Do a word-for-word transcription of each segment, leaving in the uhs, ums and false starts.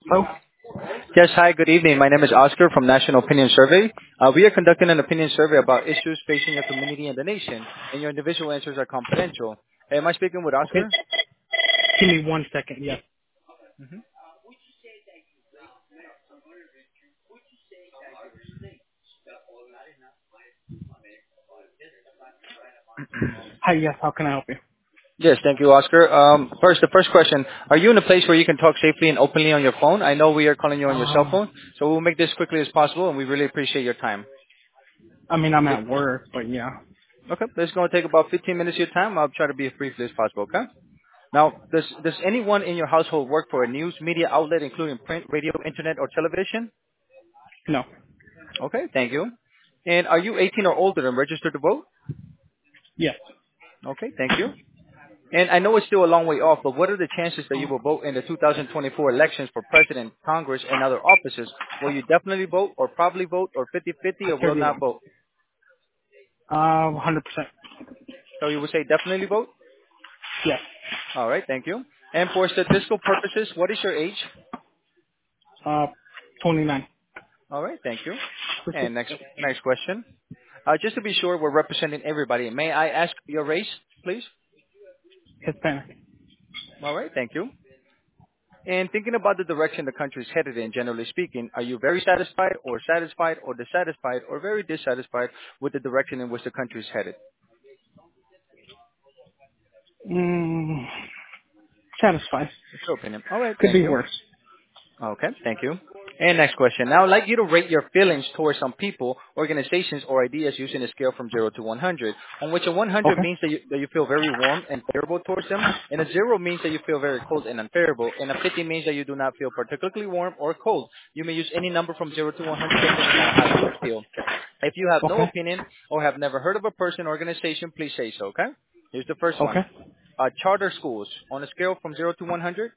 Oh, Yes, hi, good evening. My name is Oscar from National Opinion Survey. Uh, we are conducting an opinion survey about issues facing your community and the nation, and your individual answers are confidential. Hey, am I speaking with okay. Oscar? Give me one second. Yes. hmm Hi. Yes. How can I help you? Yes, thank you, Oscar. Um, first, the first question, are you in a place where you can talk safely and openly on your phone? I know we are calling you on your cell Uh, phone, so we'll make this quickly as possible, and we really appreciate your time. I mean, I'm It- at work, but yeah. Okay, this is going to take about fifteen minutes of your time. I'll try to be as briefly as possible, okay? Now, does, does anyone in your household work for a news media outlet, including print, radio, internet, or television? No. Okay, thank you. And are you eighteen or older and registered to vote? Yes. Okay, thank you. And I know it's still a long way off, but what are the chances that you will vote in the two thousand twenty-four elections for president, Congress, and other offices? Will you definitely vote, or probably vote, or fifty-fifty, or will not Thirty-one. vote? Uh, one hundred percent. So you would say definitely vote? Yes. All right, thank you. And for statistical purposes, what is your age? Uh, twenty-nine. All right, thank you. Okay. And next next question. Uh, just to be sure we're representing everybody, may I ask your race, please? Hispanic. All right, thank you. And thinking about the direction the country is headed in, generally speaking, are you very satisfied or satisfied or dissatisfied or very dissatisfied with the direction in which the country is headed? Mm, satisfied. It's your opinion. All right, Could thank be you. worse. Okay, thank you. And next question. Now, I'd like you to rate your feelings towards some people, organizations, or ideas using a scale from zero to one hundred, on which a one hundred Okay. means that you, that you feel very warm and favorable towards them, and a zero means that you feel very cold and unfavorable, and a fifty means that you do not feel particularly warm or cold. You may use any number from zero to one hundred depending on how you feel. If you have no Okay. opinion or have never heard of a person or organization, please say so, okay? Here's the first one. Okay. Uh, charter schools, on a scale from zero to one hundred.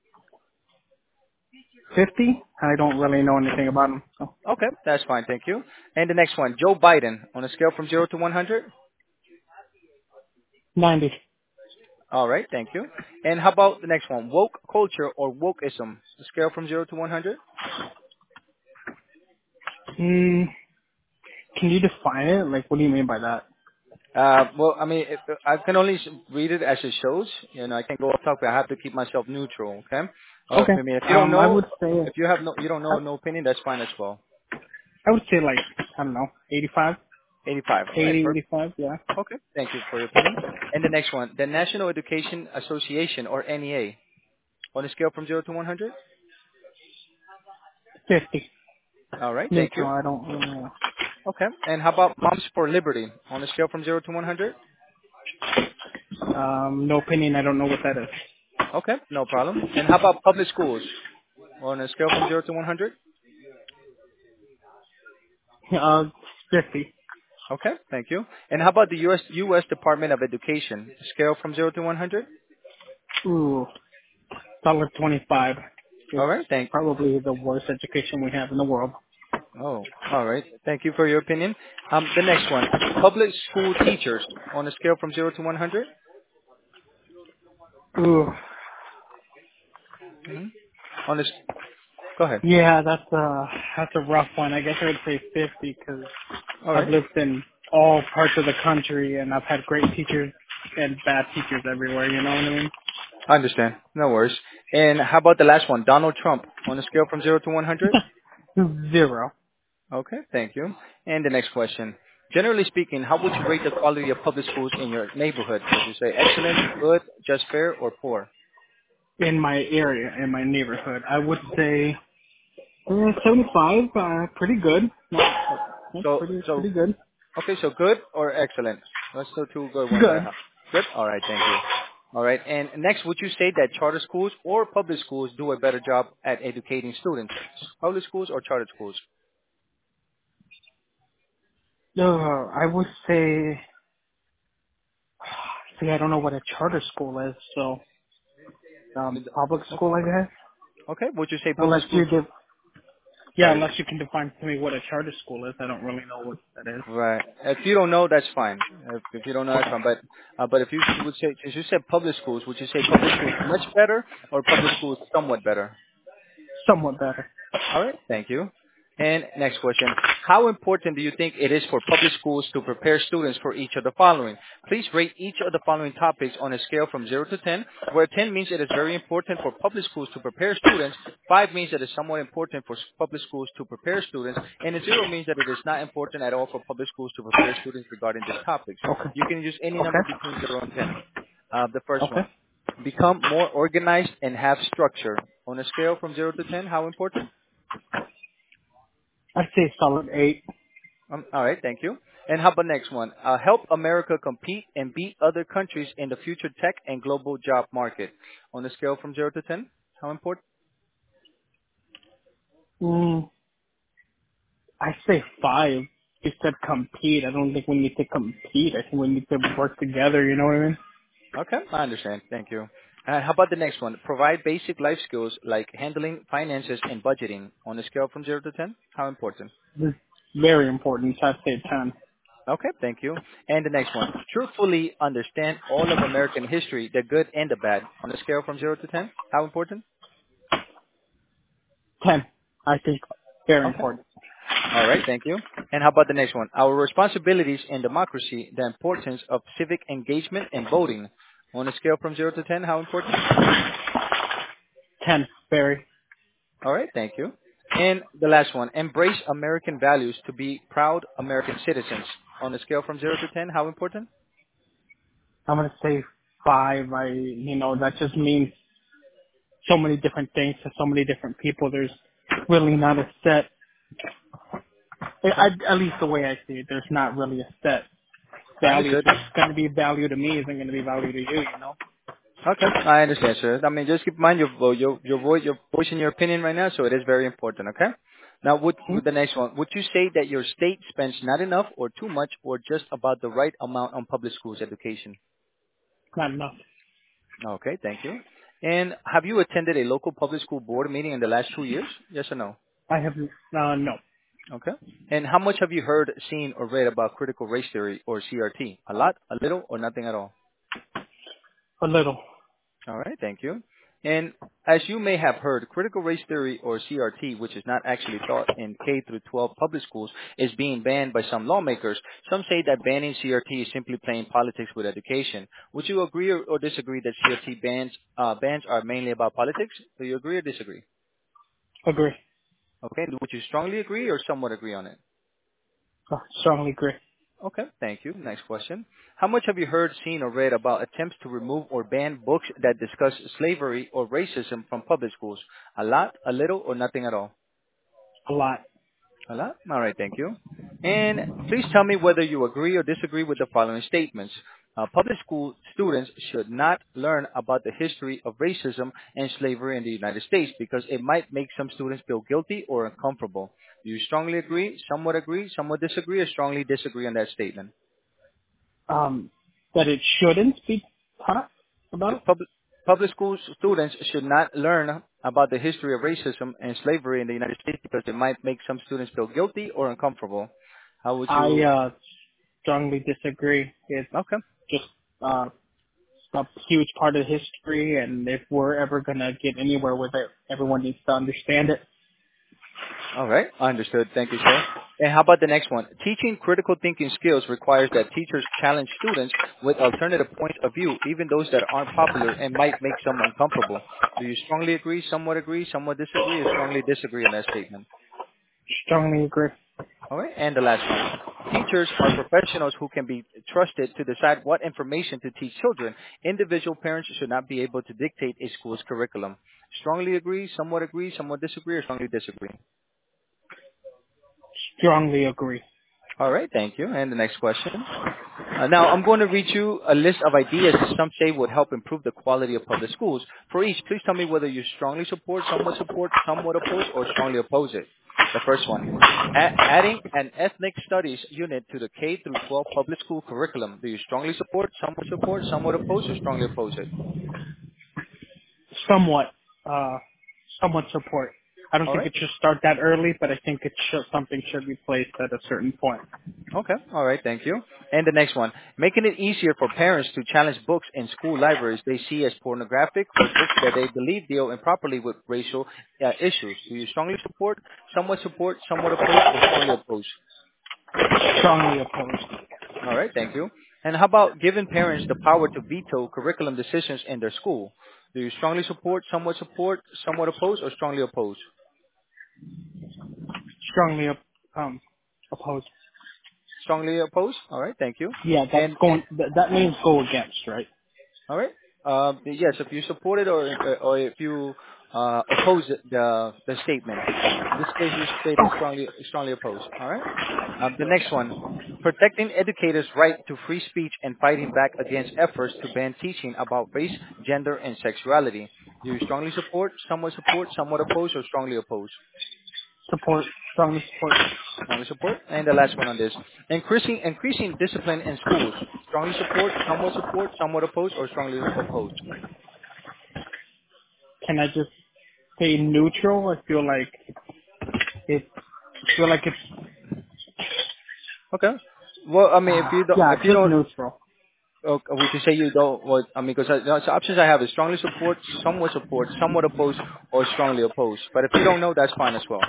fifty. I don't really know anything about them. So Okay, that's fine. Thank you. And the next one, Joe Biden, on a scale from zero to one hundred. ninety. All right, thank you. And how about the next one, woke culture or wokeism, a scale from zero to one hundred? Mm, can you define it? Like, what do you mean by that? Uh, well, I mean, if, I can only s- read it as it shows. You know, I can't go off topic. I have to keep myself neutral. Okay. Uh, Okay. I mean, if you don't Um, I know, would say, if you have no, you don't I, know no opinion, that's fine as well. I would say like, I don't know, eighty-five, eighty-five. All right, eighty, perfect. eighty-five. Yeah. Okay, thank you for your opinion. And the next one, the National Education Association or N E A, on a scale from zero to one hundred. fifty. All right, thank you. Neutral. I don't. Uh, Okay. And how about Moms for Liberty on a scale from zero to one hundred? um, no opinion. I don't know what that is. Okay, no problem. And how about public schools on a scale from zero to one hundred? Uh, fifty. Okay, thank you. And how about the U S U S Department of Education, scale from zero to one hundred? Ooh, solid twenty-five. All It's right, thank. probably the worst education we have in the world. Oh, all right. Thank you for your opinion. Um, the next one, public school teachers on a scale from zero to one hundred. Ooh, Mm-hmm. On this, go ahead. yeah, that's a that's a rough one. I guess I would say fifty because All I've right. lived in all parts of the country and I've had great teachers and bad teachers everywhere. You know what I mean? I understand. No worries. And how about the last one, Donald Trump on a scale from zero to one hundred? Zero. Okay, thank you. And the next question. Generally speaking, how would you rate the quality of public schools in your neighborhood? Would you say excellent, good, just fair, or poor? In my area, in my neighborhood, I would say uh, seventy-five. Uh, pretty good. Oh, That's So, pretty so, pretty good. okay, so good or excellent? Let's do two good ones. I Good. have. Good? All right, thank you. All right, and next, would you say that charter schools or public schools do a better job at educating students? Public schools or charter schools? Uh, I would say, see, I don't know what a charter school is, so um, public school, I guess. Okay, would you say public Unless you schools? give, yeah, Sorry. unless you can define to me what a charter school is, I don't really know what that is. Right. If you don't know, that's fine. If, if you don't know, that's Okay. fine. But uh, but if you s- would say, since you said public schools, would you say public schools much better or public schools somewhat better? Somewhat better. All right, thank you. And next question. How important do you think it is for public schools to prepare students for each of the following? Please rate each of the following topics on a scale from zero to ten, where ten means it is very important for public schools to prepare students, five means it is somewhat important for s- public schools to prepare students, and a zero means that it is not important at all for public schools to prepare students regarding these topics. Okay. You can use any number Okay. between zero and ten. Uh, the first Okay. one. Become more organized and have structure. On a scale from zero to ten, how important? I'd say solid eight. Um, all right, thank you. And how about next one? Uh, help America compete and beat other countries in the future tech and global job market. On a scale from zero to ten, how important? Mm, I say five. You said compete. I don't think we need to compete. I think we need to work together. You know what I mean? Okay, I understand. Thank you. Uh, how about the next one? Provide basic life skills like handling finances and budgeting. On a scale from zero to ten, how important? This is very important. So I'd say ten. Okay, thank you. And the next one. Truthfully understand all of American history, the good and the bad. On a scale from zero to ten, how important? Ten. I think very Okay. important. All right, thank you. And how about the next one? Our responsibilities in democracy, the importance of civic engagement and voting. On a scale from zero to ten, how important? Ten. Very. All right, thank you. And the last one, embrace American values to be proud American citizens. On a scale from zero to ten, how important? I'm gonna say five. I, you know, that just means so many different things to so many different people. There's really not a set. I, Okay. I- at least the way I see it, there's not really a set value. Understood. What's going to be value to me isn't going to be value to you. You know. Okay, I understand, sir. I mean, just keep in mind your vo- your your voice, your voice and your opinion right now, so it is very important. Okay. Now, would, Hmm? with the next one, would you say that your state spends not enough, or too much, or just about the right amount on public schools education? Not enough. Okay, thank you. And have you attended a local public school board meeting in the last two years? Yes or no? I have uh, no. Okay. And how much have you heard, seen, or read about critical race theory or C R T? A lot, a little, or nothing at all? A little. All right, thank you. And as you may have heard, critical race theory or C R T, which is not actually taught in K through twelve public schools, is being banned by some lawmakers. Some say that banning C R T is simply playing politics with education. Would you agree or, or disagree that C R T bans uh, bans are mainly about politics? Do you agree or disagree? Agree. Okay. Would you strongly agree or somewhat agree on it? Uh, strongly agree. Okay, thank you. Next question. How much have you heard, seen, or read about attempts to remove or ban books that discuss slavery or racism from public schools? A lot, a little, or nothing at all? A lot. A lot? All right, thank you. And please tell me whether you agree or disagree with the following statements. Uh, public school students should not learn about the history of racism and slavery in the United States because it might make some students feel guilty or uncomfortable. Do you strongly agree, somewhat agree, somewhat disagree, or strongly disagree on that statement? Um, that it shouldn't be taught The about. public, public school students should not learn about the history of racism and slavery in the United States because it might make some students feel guilty or uncomfortable. How would I you? uh, strongly disagree. It's Okay. just uh, a huge part of history, and if we're ever gonna get anywhere with it, everyone needs to understand it. All right. Understood. Thank you, sir. And how about the next one? Teaching critical thinking skills requires that teachers challenge students with alternative points of view, even those that aren't popular and might make some uncomfortable. Do you strongly agree, somewhat agree, somewhat disagree, or strongly disagree on that statement? Strongly agree. All right. And the last one. Teachers are professionals who can be trusted to decide what information to teach children. Individual parents should not be able to dictate a school's curriculum. Strongly agree, somewhat agree, somewhat disagree, or strongly disagree? Strongly agree. All right. Thank you. And the next question. Uh, now, I'm going to read you a list of ideas that some say would help improve the quality of public schools. For each, please tell me whether you strongly support, somewhat support, somewhat oppose, or strongly oppose it. The first one, a- adding an ethnic studies unit to the K through twelve public school curriculum. Do you strongly support, somewhat support, somewhat oppose, or strongly oppose it? Somewhat. Uh, somewhat support. I don't All think right. it should start that early, but I think it should, something should be placed at a certain point. Okay. All right. Thank you. And the next one, making it easier for parents to challenge books in school libraries they see as pornographic or books that they believe deal improperly with racial uh, issues. Do you strongly support, somewhat support, somewhat oppose, or strongly oppose? Strongly opposed. All right. Thank you. And how about giving parents the power to veto curriculum decisions in their school? Do you strongly support, somewhat support, somewhat oppose, or strongly oppose? Strongly op- um, opposed. Strongly oppose. All right. Thank you. Yeah, that's And going. That, that means go against, right? all right. Um, yes, if you support it or or if you uh, oppose it, the the statement. In this case, you stated strongly strongly oppose. All right. Um, the next one, protecting educators' right to free speech and fighting back against efforts to ban teaching about race, gender, and sexuality. Do you strongly support, somewhat support, somewhat oppose, or strongly oppose? Support. Strongly support. Strongly support. And the last one on this, increasing increasing discipline in schools. Strongly support, somewhat support, somewhat oppose, or strongly oppose. Can I just say neutral? I feel like it. I feel like it's. Okay. Well, I mean, if Uh, you don't, yeah, if you just don't, neutral. uh, we can say you don't. Well, I mean, because the options I have is strongly support, somewhat support, somewhat oppose, or strongly oppose. But if you don't know, that's fine as well.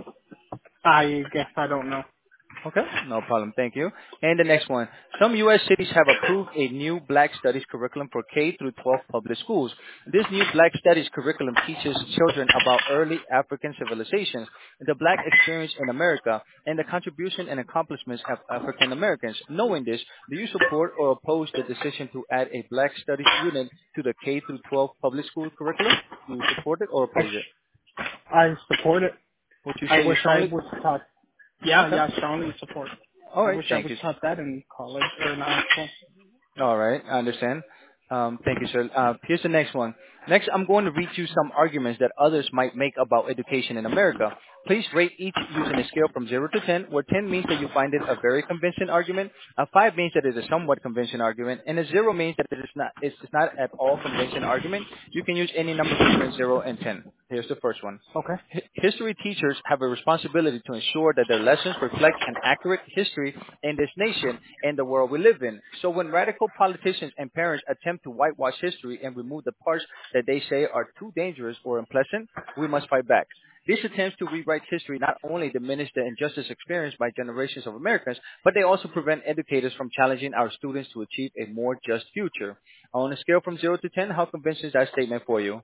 I guess I don't know. Okay, no problem. Thank you. And the next one. Some U S cities have approved a new Black Studies curriculum for K through twelve public schools. This new Black Studies curriculum teaches children about early African civilizations, the Black experience in America, and the contribution and accomplishments of African Americans. Knowing this, do you support or oppose the decision to add a Black Studies unit to the K through twelve public school curriculum? Do you support it or I oppose it? I support it. Would you I say you wish I strongly? was taught. Yeah, Okay. yeah, strongly support. All I right. wish I Thank was you. taught that in college or in high school. All right, I understand. Um, thank you, sir. Uh, here's the next one. Next, I'm going to read you some arguments that others might make about education in America. Please rate each using a scale from zero to ten, where ten means that you find it a very convincing argument, a five means that it is a somewhat convincing argument, and a zero means that it is not, it's not at all convincing argument. You can use any number between zero and ten. Here's the first one. Okay. Hi- History teachers have a responsibility to ensure that their lessons reflect an accurate history in this nation and the world we live in. So when radical politicians and parents attempt to whitewash history and remove the parts that they say are too dangerous or unpleasant, we must fight back. These attempts to rewrite history not only diminish the injustice experienced by generations of Americans, but they also prevent educators from challenging our students to achieve a more just future. On a scale from zero to ten, how convincing is that statement for you?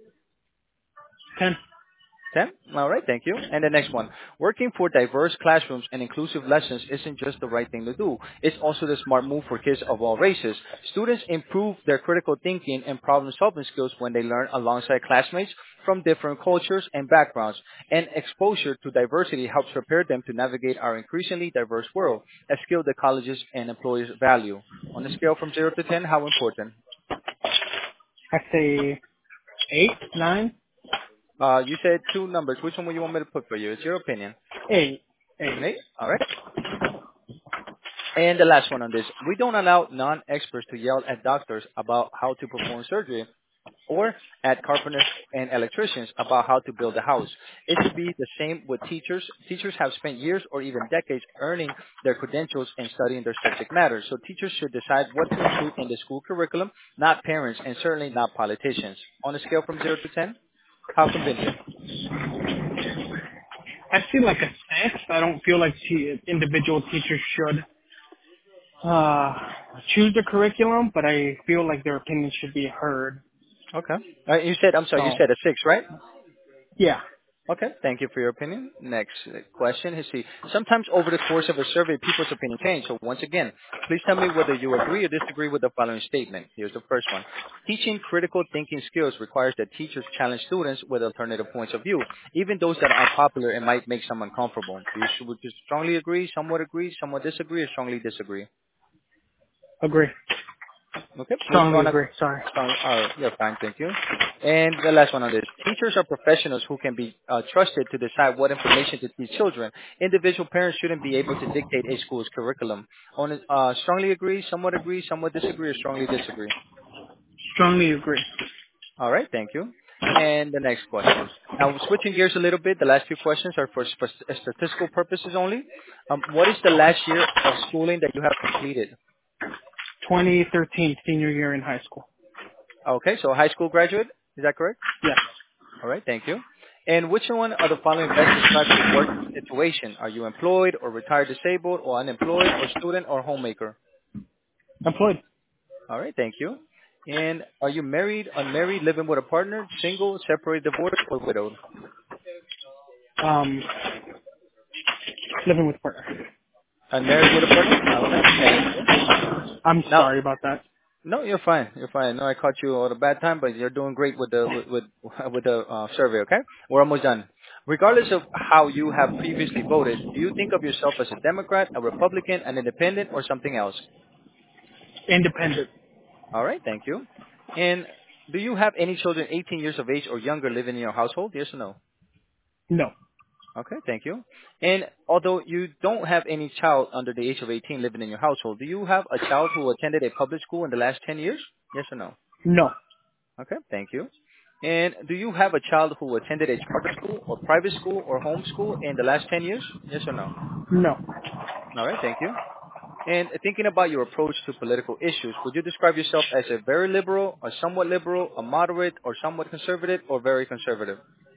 Ten. ten? All right, thank you. And the next one. Working for diverse classrooms and inclusive lessons isn't just the right thing to do. It's also the smart move for kids of all races. Students improve their critical thinking and problem-solving skills when they learn alongside classmates from different cultures and backgrounds. And exposure to diversity helps prepare them to navigate our increasingly diverse world, a skill that colleges and employers value. On a scale from zero to ten, how important? I say eight, nine, Uh, you said two numbers. Which one would you want me to put for you? It's your opinion. eight, An eight. eight? All right. And the last one on this, we don't allow non-experts to yell at doctors about how to perform surgery or at carpenters and electricians about how to build a house. It should be the same with teachers. Teachers have spent years or even decades earning their credentials and studying their subject matter. So teachers should decide what to include in the school curriculum, not parents and certainly not politicians. On a scale from zero to ten, how convincing? I feel like a six. I don't feel like te- individual teachers should uh, choose the curriculum, but I feel like their opinions should be heard. Okay. Uh, you said, I'm sorry, you So, said a six, right? yeah, Okay, thank you for your opinion. Next uh, question is, see, sometimes over the course of a survey, people's opinion change. So once again, please tell me whether you agree or disagree with the following statement. Here's the first one. Teaching critical thinking skills requires that teachers challenge students with alternative points of view, even those that are popular and might make some uncomfortable. Do you, would you strongly agree, somewhat agree, somewhat disagree, or strongly disagree? agree. Okay. Which Strongly one? agree. Sorry. Strong. Uh, you're fine. Thank you. And the last one on this. Teachers are professionals who can be uh, trusted to decide what information to teach children. Individual parents shouldn't be able to dictate a school's curriculum. On it, uh, strongly agree, somewhat agree, somewhat disagree, or strongly disagree. Strongly agree. All right. Thank you. And the next question. Now, switching gears a little bit, the last few questions are for sp- statistical purposes only. Um, what is the last year of schooling that you have completed? twenty thirteen, senior year in high school. Okay, so high school graduate, is that correct? Yes. All right, thank you. And which one of the following best describes your work situation? Are you employed or retired disabled or unemployed or student or homemaker? Employed. All right, thank you. And are you married, unmarried, living with a partner, single, separated, divorced, or widowed? Um, living with partner. Unmarried with a partner? Okay, thank you. I'm Now, sorry about that. no, you're fine. You're fine. No, I caught you at a bad time, but you're doing great with the with with, with the uh, survey. Okay, we're almost done. Regardless of how you have previously voted, do you think of yourself as a Democrat, a Republican, an Independent, or something else? Independent. All right, thank you. And do you have any children eighteen years of age or younger living in your household? Yes or no? No. Okay, thank you. And although you don't have any child under the age of eighteen living in your household, do you have a child who attended a public school in the last ten years? Yes or no? No. Okay, thank you. And do you have a child who attended a charter school or private school or homeschool in the last ten years? Yes or no? No. All right, thank you. And thinking about your approach to political issues, would you describe yourself as a very liberal, a somewhat liberal, a moderate, or somewhat conservative, or very conservative?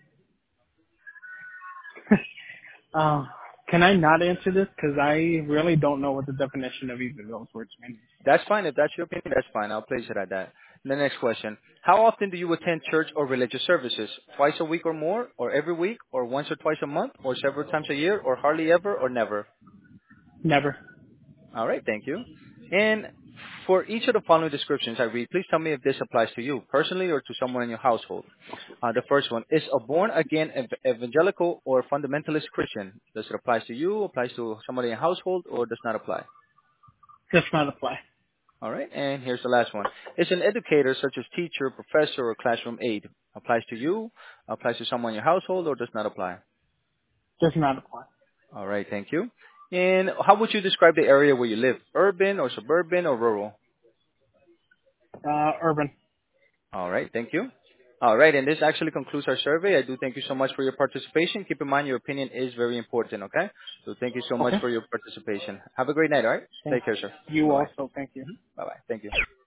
Uh, can I not answer this? Because I really don't know what the definition of either of those words mean. That's fine. If that's your opinion, that's fine. I'll place it at that. The next question. How often do you attend church or religious services? Twice a week or more, or every week, or once or twice a month, or several times a year, or hardly ever, or never? Never. All right, thank you. And for each of the following descriptions I read, please tell me if this applies to you personally or to someone in your household. Uh, the first one is a born-again ev- evangelical or fundamentalist Christian. Does it apply to you, applies to somebody in your household, or does not apply? Does not apply. All right, and here's the last one. Is an educator such as teacher, professor, or classroom aide. Applies to you, applies to someone in your household, or does not apply? Does not apply. All right, thank you. And how would you describe the area where you live? Urban or suburban or rural? Uh, urban. All right. Thank you. All right. And this actually concludes our survey. I do thank you so much for your participation. Keep in mind your opinion is very important. Okay. So thank you so much Okay. for your participation. Have a great night. All right. Thank Take care, sir. you Bye bye. also. Thank you. Bye bye. Thank you.